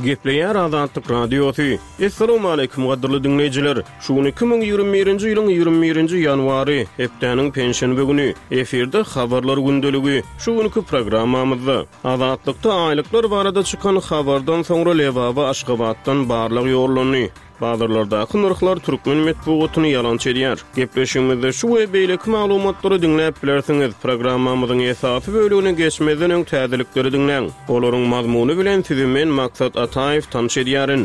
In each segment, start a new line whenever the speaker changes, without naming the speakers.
Gepleýär Azatlyk radiosu. Assalamu alaykum gaderly dinleýijiler. Şu 2021-nji ýylyň 21-nji ýanwary hepdeniň penşenbe güni eferde habarlar gündeligi. Şu günkü programmamyzda Azatlykda aýlyklar barada çykan habardan soňra Lewaba Aşgabatdan barlyk ýollany bazarlardaky narxlar türkmen medeniýetyny ýalançy edýär. Gepleşigimizde şu we beýleki maglumatlary dinläp bilersiňiz. Programmamyzyň esasy bölügine geçmeden öň täzelikleri dinleň. Olaryň mazmuny bilen sizi men Maksat Ataýew tanış edýärin.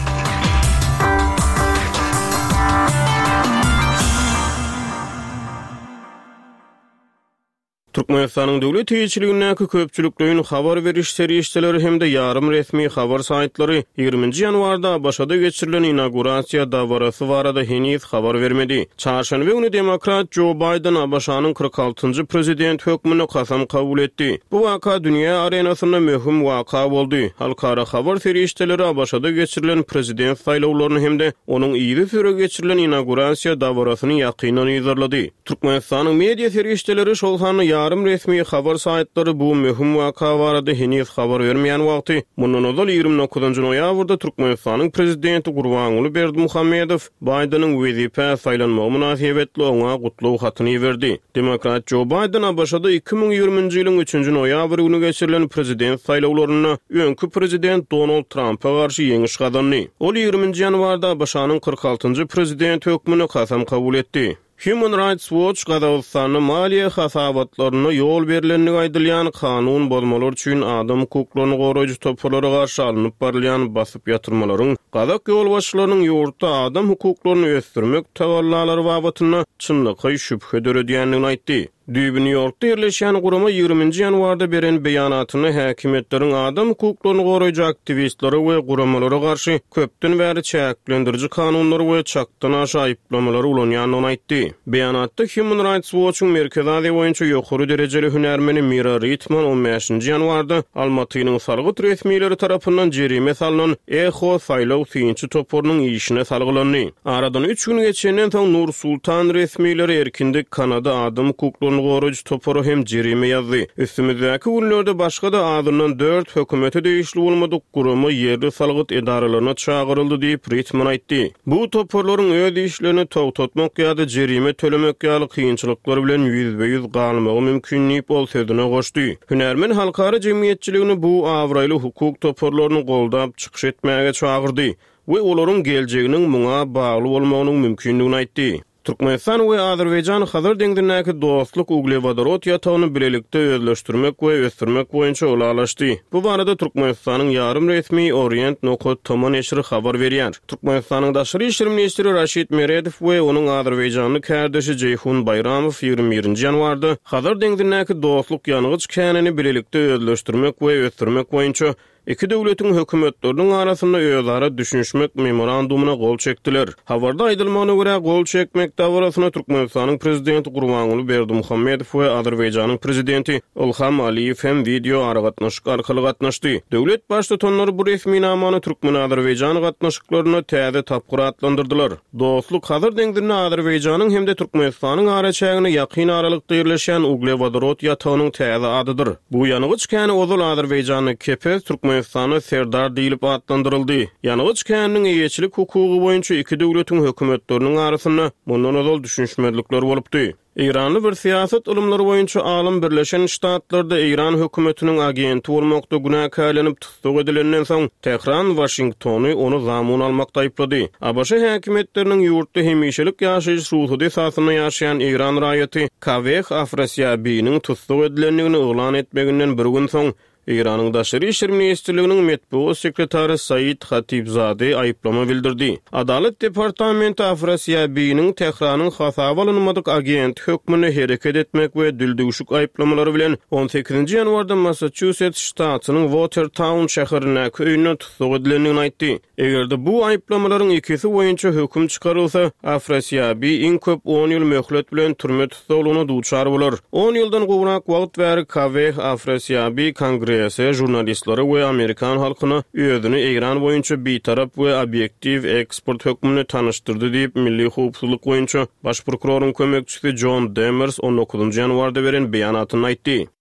Türkmenistanyň döwlet teýçiligindäki köpçülikliň habar beriş serýeşleri hemde ýarym resmi habar saýtlary 20-nji ýanwarda başada geçirilen inaugurasiýa dawarasy barada heniz habar bermedi. Çarşanbe güni demokrat Joe Biden ABŞ-nyň 46-njy prezident hökmüne kasam kabul etdi. Bu waka dünýä arenasynda möhüm waka boldy. Halkara habar serýeşleri ABŞ-da geçirilen prezident saýlawlaryny hemde onuň ýyly süre geçirilen inaugurasiýa dawarasyny ýakynan ýazarlady. Türkmenistanyň media serýeşleri şol sany yarım resmi habar saýtlary bu möhüm waka barada heniz habar bermeýän wagty. Mundan öňe 29-njy noýabrda Türkmenistanyň prezidenti Gurbanuly Berdimuhammedow Bidenyň wezipe saýlanmagy münasibetli oňa gutlaw hatyny berdi. Demokrat Joe Biden ABŞ-da 2020-nji ýylyň 3-nji noýabr güni geçirilen prezident saýlawlaryna öňkü prezident Donald Trump'a garşy ýeňiş gazandy. Ol 20-nji ýanwarda ABŞ-nyň 46-njy prezident hökmüne kasam kabul etdi. Human Rights Watch Gazawstanyň maliýe hasabatlaryna ýol berilenligi aýdylýan kanun bozmalar üçin adam hukuklaryny goraýjy toplarlara garşy alınıp barylýan basyp ýatyrmalaryň gazak ýol başçylarynyň ýurtda adam hukuklaryny ösdürmek tawallary babatyna çynlygy şüphe döredýänligini aýtdy. New York'ta ýerleşýän gurama 20-nji ýanwarda beren beýanatyny häkimetleriň adam hukuklaryny goraýjy aktivistlere we guramalara garşy köpden bäri çäklendiriji kanunlary we çakdan aşy aýyplamалary ulanýanyny aýtdy. Beýanatda Human Rights Watch'un Merkez Aziýa boýunça ýokary derejeli hünärmeni Mira Ritman 15-nji ýanwarda Almatynyň salgyt resmiýetleri tarapyndan jerime salynan Echo saýlaw synçy toporunyň işine salgylandy. Aradan 3 gün geçenden soň Nur Sultan resmiýetleri erkindik Kanada adam hukuklaryny goraýjy toporu hem jerime ýazdy. Üstümizdäki günlerde başga da adından 4 hökümete değişli bolmadyk gurama ýerli salgyt edaralaryna çağıryldy diýip Ritman aýtdy. Bu toporlaryň öz işlerini togtatmak ýa-da jerime tölemek ýaly kynçylyklar bilen ýüzbe-ýüz galmagy mümkinlik bol sözüne goşdy. Hünärmen halkara jemgyýetçiligini bu awraýly hukuk toporlaryny goldap çykyş etmäge çağırdy we olaryň geljeginiň muňa bagly bolmagynyň mümkinligini aýtdy. Türkmenistan we Azerbaýjan hazır deňdinäki dostluk uglevodorod ýatagyny bilelikde özleşdirmek we ösdürmek boýunça ulalaşdy. Bu barada Türkmenistanyň ýarym resmi Orient.com neşri habar berýär. Türkmenistanyň daşary işler ministri Raşid Meredow we onuň Azerbaýjanly kardeşi Ceyhun Bayramow 21-nji ýanwarda hazır deňdinäki dostluk ýanygy çykanyny bilelikde özleşdirmek we ösdürmek boýunça iki döwletiň hökümetleriniň arasynda özara düşünşmek memorandumuna gol çekdiler. Habarda aýdylmagyna görä gol çekmek dawrasyna Türkmenistanyň prezidenti Gurbanuly Berdimuhammedow we Azerbaýjanyň prezidenti Ilham Aliýew hem video aragatnaşyk arkaly gatnaşdy. Döwlet başlyklary bu resmi namany Türkmen-Azerbaýjan gatnaşyklaryna täze tapgyr atlandyrdylar. Dostluk hazır deňdirne Azerbaýjanyň hem de Türkmenistanyň araçagyny ýakyn aralykda ýerleşen uglevodorod ýatagynyň täze adydyr. Bu ýanygy çykany ozul Azerbaýjanyň kepes Türkmenistany Serdar diýilip atlandyryldy. Ýanygy çykanynyň eýeçilik hukugy boýunça iki döwletiň hökümetleriniň arasynda mundan ozal düşünşmezlikler bolupdy. İranly bir siýasat ulumlary boýunça Alam Birleşen Ştatlarynda İran hökümetiniň agenti bolmakda günahkarlanyp tutsak edilenden soň Tehran Washingtony onu zamun almakda aýplady. ABŞ häkimetleriniň ýurtda hemişelik ýaşaýyş ruhudy esasyna ýaşaýan İran raýaty Kaveh Afrasiýabiňiň tutsak edilenligini oglan etmeginden bir gün soň İran'ın daşary işler ministrliginiň metbuat sekretary Said Khatibzade aýyplama bildirdi. Adalet departamenti Afrasiýabiňiň Tehranyň hasaba alınmadyk agent hökmüne hereket etmek we düldügüşük aýyplamalary bilen 18-nji ýanwarda Massachusetts ştatynyň Watertown şäherine köýüne tutsak edilenligini aýtdy. Egerde bu aýyplamalaryň ikisi boýunça höküm çykarylsa, Afrasiýabi iň köp 10 ýyl möhlet bilen türme tutsagyna duçar bolar. 10 ýyldan gowrak wagt bäri Kaveh Afrasiýabi Kongresi jurnalistlere we Amerikan halkyna özüni İran boýunça bitarap we obyektiv eksport hökmüne tanıştyrdy diýip Milli Hukukçylyk boýunça baş prokuroryň kömekçisi John Demers 19-njy ýanwarda beren beýanatyny aýtdy.